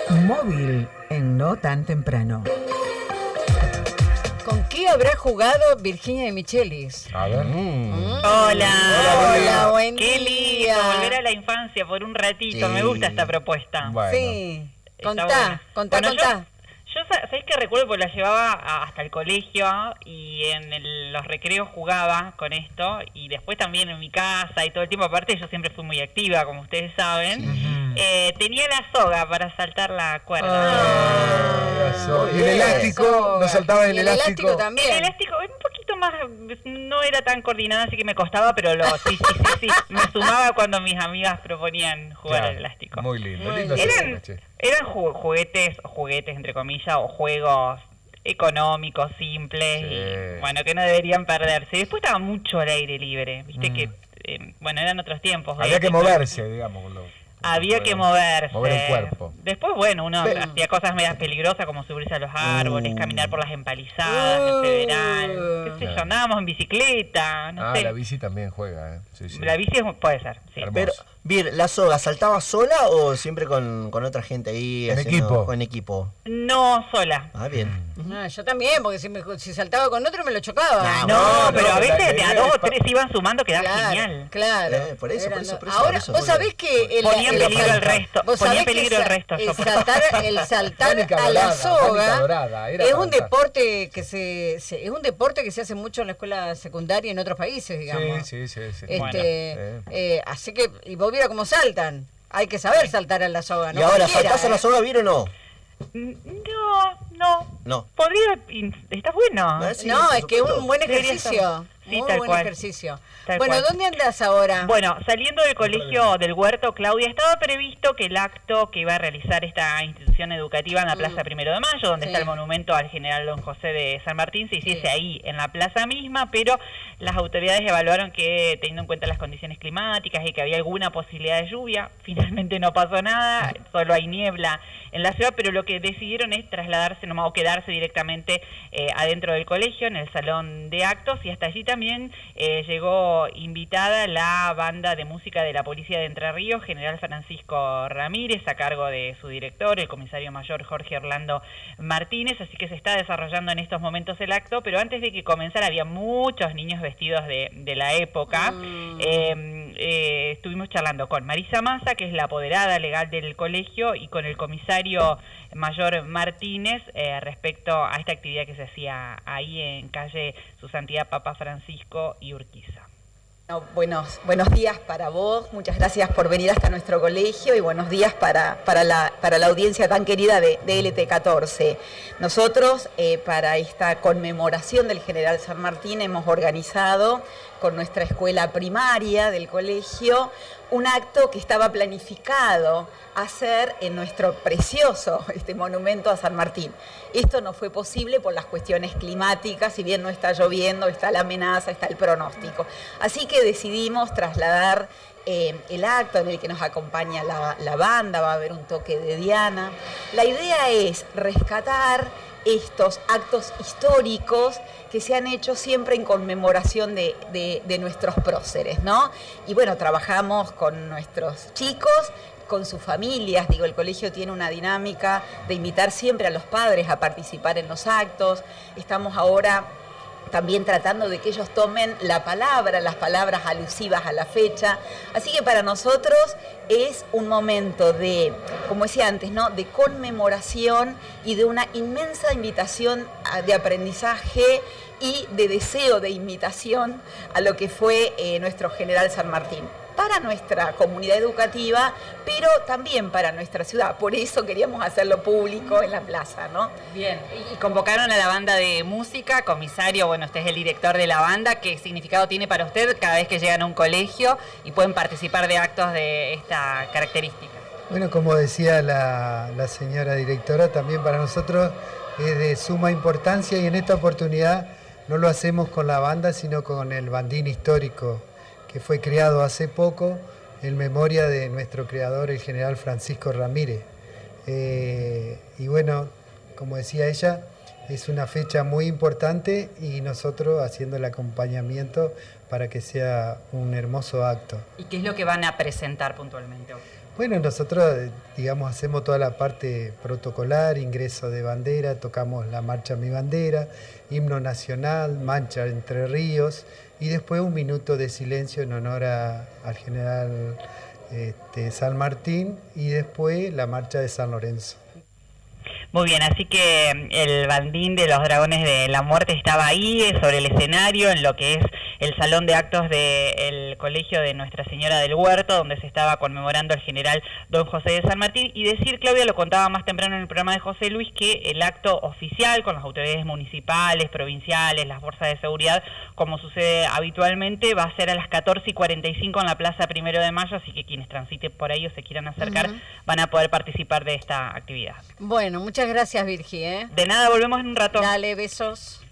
Móvil en No Tan Temprano. ¿Con qué habrá jugado Virginia de Michelis? A ver. Hola, buen qué día. lindo volver a la infancia por un ratito. Sí. Me gusta esta propuesta. Bueno. Sí, Está contá. Bueno, yo sabéis que recuerdo porque la llevaba hasta el colegio y en los recreos jugaba con esto y después también en mi casa y todo el tiempo. Aparte yo siempre fui muy activa, como ustedes saben. Tenía la soga para saltar la cuerda. ¿Y el elástico? ¿No saltaba el elástico? también. El elástico un poquito más, no era tan coordinada, así que me costaba, pero sí. Me sumaba cuando mis amigas proponían jugar al elástico. Muy lindo. Muy lindo bien. sistema, che. Eran juguetes entre comillas, o juegos económicos, simples, Sí. y bueno, que no deberían perderse. Después estaba mucho al aire libre, viste que, bueno, eran otros tiempos. Había que moverse, digamos. Había que moverse. Mover el cuerpo. Después, bueno, uno hacía cosas medias peligrosas como subirse a los árboles, caminar por las empalizadas, en Federal, qué sé yo, andábamos en bicicleta, no sé. La bici también juega, Sí. La bici puede ser, sí. Hermoso. Pero, Vir, ¿la soga saltaba sola o siempre con otra gente ahí? En equipo. En equipo. No sola. Ah, bien. Yo también, porque si saltaba con otro me lo chocaba. No, pero a veces la de a idea 2 es o 3 iban sumando, quedaba Claro, genial. claro. Por eso. Ahora, vos sabés que Ponía en peligro el resto. Vos Ponía en sabés que peligro el resto. el saltar Tánica a la dorada, soga tánica dorada, era es para un saltar. deporte que es un deporte que se hace mucho en la escuela secundaria y en otros países, digamos. Sí. Así que, y vos vieras cómo saltan. Hay que saber saltar a la soga, ¿no? ¿Y ahora cualquiera, saltás a la soga, Vir, o no? No. Podría, está bueno. Sí, No, por es que es supuesto. un buen Debería ejercicio. estar. Sí, Muy tal buen cual. ejercicio. Tal Bueno, cual. ¿dónde andás ahora? Bueno, saliendo del colegio del Huerto, Claudia, estaba previsto que el acto que iba a realizar esta institución educativa en la Plaza 1 de Mayo, donde Sí. está el monumento al general Don José de San Martín, se hiciese ahí, en la plaza misma, pero las autoridades evaluaron que, teniendo en cuenta las condiciones climáticas y que había alguna posibilidad de lluvia, finalmente no pasó nada, solo hay niebla en la ciudad, pero lo que decidieron es trasladarse nomás o quedarse directamente adentro del colegio, en el salón de actos, y hasta allí también llegó invitada la banda de música de la Policía de Entre Ríos, General Francisco Ramírez, a cargo de su director, el comisario mayor Jorge Orlando Martínez, así que se está desarrollando en estos momentos el acto, pero antes de que comenzara había muchos niños vestidos de la época. Estuvimos charlando con Marisa Massa, que es la apoderada legal del colegio, y con el comisario mayor Martínez respecto a esta actividad que se hacía ahí en calle Su Santidad Papa Francisco y Urquiza. Buenos días para vos, muchas gracias por venir hasta nuestro colegio y buenos días para la audiencia tan querida de LT14. Nosotros para esta conmemoración del General San Martín hemos organizado con nuestra escuela primaria del colegio un acto que estaba planificado hacer en nuestro precioso monumento a San Martín. Esto no fue posible por las cuestiones climáticas, si bien no está lloviendo, está la amenaza, está el pronóstico. Así que decidimos trasladar el acto en el que nos acompaña la banda, va a haber un toque de Diana. La idea es rescatar estos actos históricos que se han hecho siempre en conmemoración de nuestros próceres, ¿no? Y bueno, trabajamos con nuestros chicos, con sus familias, el colegio tiene una dinámica de invitar siempre a los padres a participar en los actos. Estamos ahora también tratando de que ellos tomen la palabra, las palabras alusivas a la fecha. Así que para nosotros es un momento de, como decía antes, ¿no?, de conmemoración y de una inmensa invitación de aprendizaje y de deseo de imitación a lo que fue nuestro general San Martín, para nuestra comunidad educativa, pero también para nuestra ciudad. Por eso queríamos hacerlo público en la plaza, ¿no? Bien, y convocaron a la banda de música, comisario, bueno, usted es el director de la banda, ¿qué significado tiene para usted cada vez que llegan a un colegio y pueden participar de actos de esta característica? Bueno, como decía la señora directora, también para nosotros es de suma importancia y en esta oportunidad no lo hacemos con la banda, sino con el bandín histórico, que fue creado hace poco en memoria de nuestro creador, el general Francisco Ramírez. Y bueno, como decía ella, es una fecha muy importante y nosotros haciendo el acompañamiento para que sea un hermoso acto. ¿Y qué es lo que van a presentar puntualmente? Bueno, nosotros, digamos, hacemos toda la parte protocolar, ingreso de bandera, tocamos la marcha Mi Bandera, himno nacional, marcha Entre Ríos y después un minuto de silencio en honor al general San Martín y después la marcha de San Lorenzo. Muy bien, así que el bandín de los Dragones de la Muerte estaba ahí, sobre el escenario, en lo que es el salón de actos del Colegio de Nuestra Señora del Huerto, donde se estaba conmemorando al general don José de San Martín. Y decir, Claudia, lo contaba más temprano en el programa de José Luis, que el acto oficial con las autoridades municipales, provinciales, las fuerzas de seguridad, como sucede habitualmente, va a ser a las 14:45 en la Plaza 1 de Mayo, así que quienes transiten por ahí o se quieran acercar van a poder participar de esta actividad. Bueno, muchas gracias, Virgi, ¿eh? De nada, volvemos en un rato. Dale, besos.